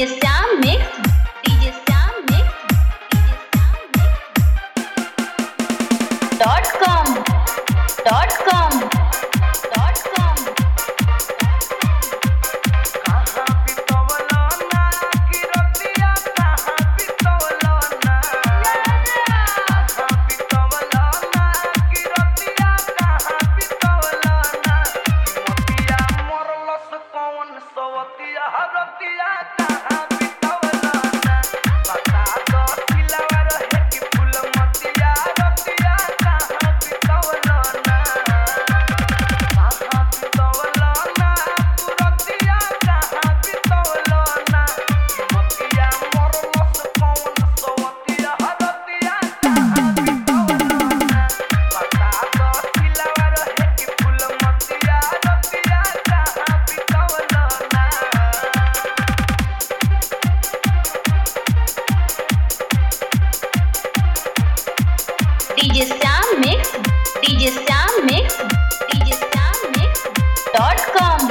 DJ Sam Mix, DJ Sam Mix, DJ Sam Mix. .com. DJ Sam Mix, DJ Sam Mix, DJ Sam Mix. .com.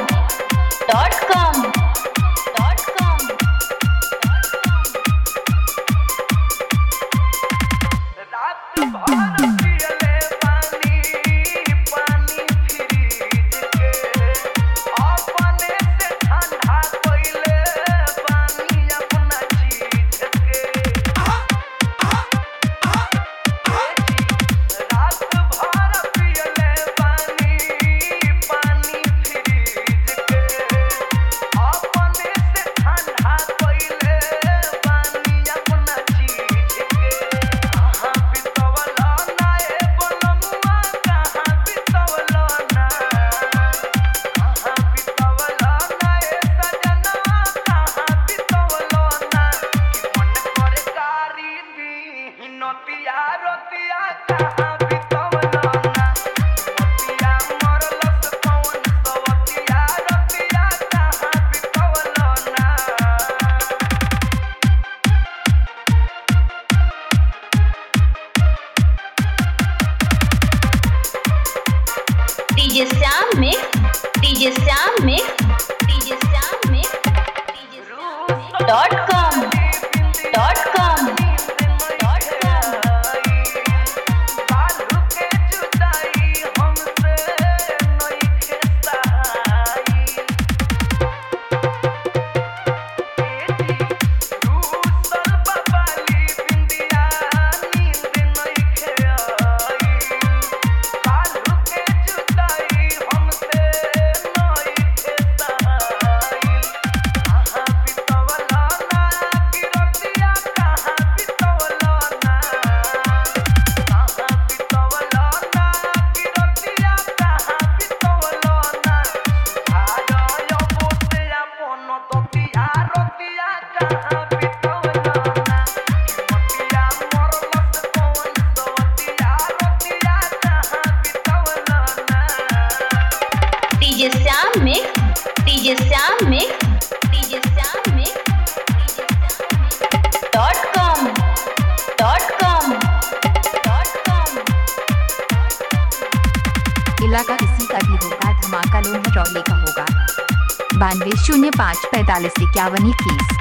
DJ Sam Mix, DJ Sam Mix, DJ Sam Mix, DJ Sam Mix. .com. DJ Sam Mix, DJ Sam Mix, DJ Sam Mix, DJ Sam Mix. इलाका किसी का भी होगा, धमाका लोहरौली का होगा। 9205455121।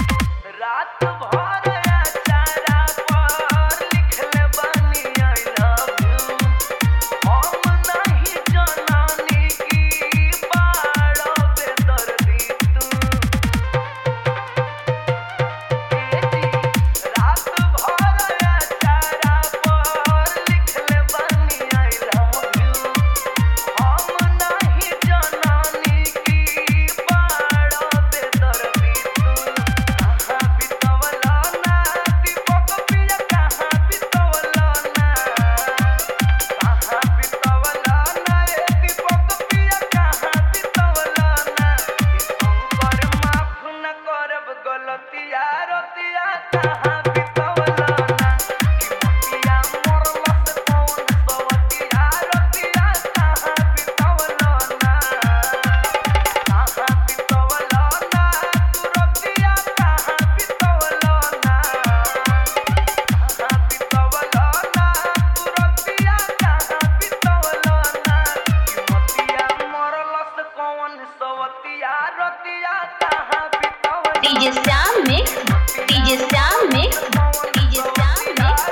DJ Shyam mix DJ Shyam mix DJ Shyam mix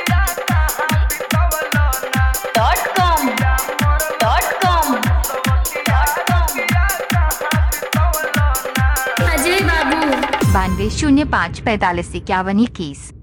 .com Ajay Babu 9205455121